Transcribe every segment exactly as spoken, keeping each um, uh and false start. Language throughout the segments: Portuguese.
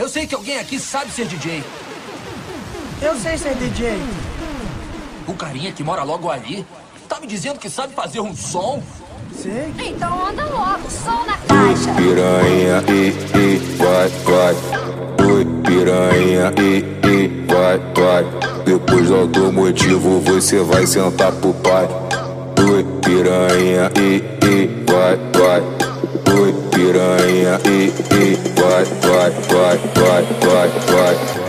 Eu sei que alguém aqui sabe ser D J. Eu sei ser D J. O carinha que mora logo ali tá me dizendo que sabe fazer um som? Sei. Então anda logo, som na caixa. Piranha, e, e, vai, vai. Oi, piranha, e, e, vai, vai. Depois do automotivo você vai sentar pro pai. Oi, piranha, e, e, vai, vai. Oi, piranha, e, e, vai, vai, vai, vai, vai, vai.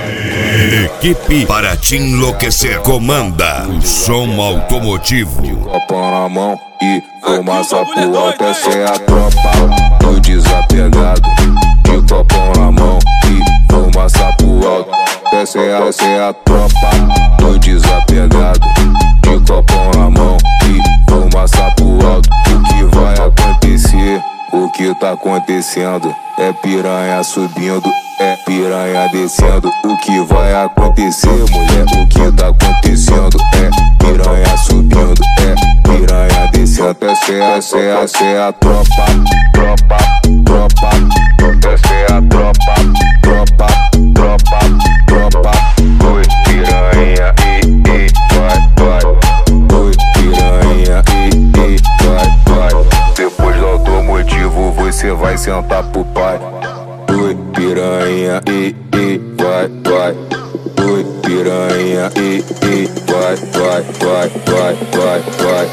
Equipe para te enlouquecer comanda o som automotivo. De copão na mão e fumaça pro alto, essa é a tropa do desapegado. De copão na mão e fumaça pro alto, essa é a, essa é a tropa do desapegado. De copão na mão e fumaça pro alto. O que vai acontecer? O que tá acontecendo? É piranha subindo, é piranha descendo. O que vai acontecer, mulher? O que tá acontecendo? É piranha subindo, é piranha descendo. Essa é, essa é, essa é a tropa, tropa, tropa. Essa é a tropa, tropa, tropa, tropa. Oi, piranha, e, e, vai, vai. Oi, piranha, e, e, vai, vai. Depois do automotivo você vai sentar pro pai. Oi, piranha, e, e, vai, vai. Oi, piranha, e, e, vai, vai, vai, vai, vai, vai,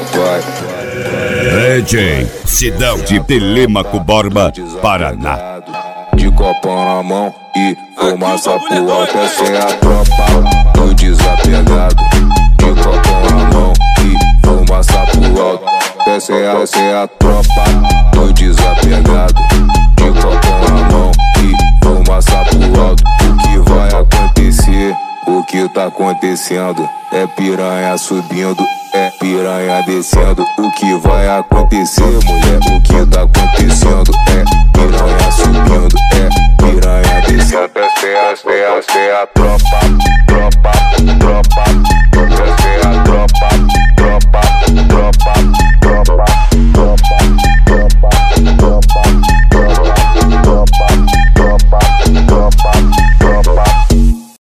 vai. D J Sidão de Telêmaco Borba, Paraná. De copão na mão e fumaça pro alto, essa é a tropa do desapegado. De copão na mão e fumaça pro alto, essa é a, essa é a tropa do desapegado. De copão na mão e fumaça pro alto. O que vai acontecer? O que tá acontecendo? É piranha subindo, é piranha descendo. O que vai acontecer, mulher? O que tá acontecendo? É piranha subindo, é piranha descendo. Essa é, essa é, essa é a tropa